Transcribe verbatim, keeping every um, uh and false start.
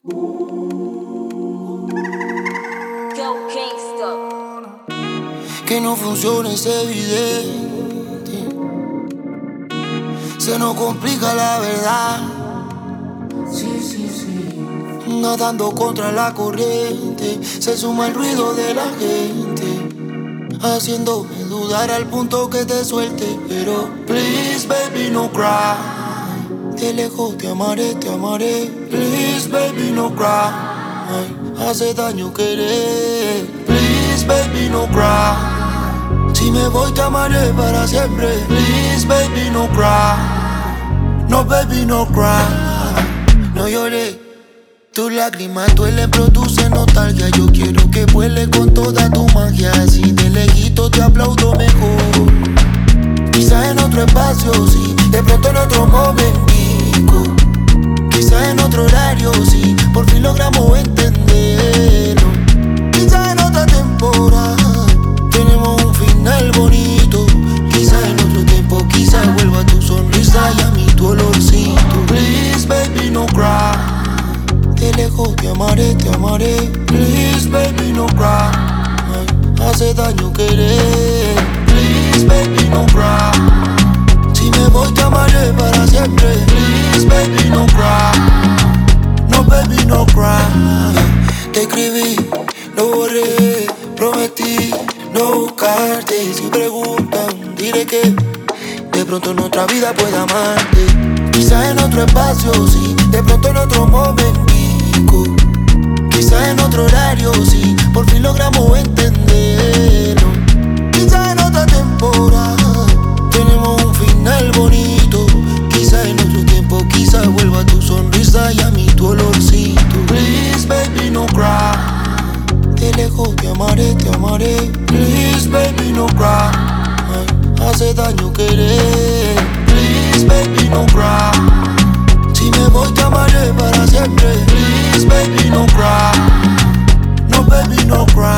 Que no funciona es evidente. Se nos complica la verdad. Sí, sí, sí. Nadando contra la corriente, se suma el ruido de la gente, haciéndome dudar al punto que te suelte. Pero please baby no cry. De lejos te amaré, te amaré. Please baby no cry. Ay, hace daño querer. Please baby no cry. Si me voy te amaré para siempre. Please baby no cry. No baby no cry. No lloré. Tus lágrimas duelen, producen nostalgia. Yo quiero que vuele con toda tu magia. Si de lejito te aplaudo mejor. Quizás en otro espacio, sí. De pronto en otro momentico. Quizás en otro horario, sí. Por fin logramos entenderlo. Quizás en otra temporada tenemos un final bonito. Quizás en otro tiempo, quizás vuelva tu sonrisa y a mí tu olorcito. Please baby no cry. De lejos te amaré, te amaré. Please baby no cry. Ay, hace daño querer. Please baby no cry. Si me voy te amaré para siempre. Please baby no cry. No baby no cry. Te escribí, lo borré, prometí no buscarte. Si preguntan, diré que de pronto en otra vida pueda amarte. Quizás en otro espacio, sí. De pronto en otro momentico. Quizás en otro horario, sí. Por fin logramos entenderlo. Quizás en otra temporada tenemos un final bonito. Quizás en otro tiempo, quizás vuelva tu sonrisa y a mí tu olorcito. Please baby no cry. De lejos te amaré, te amaré. Please baby no cry. Ay, hace daño querer. Please baby no cry. Si me voy te amaré para siempre. Please baby no cry. No baby no cry.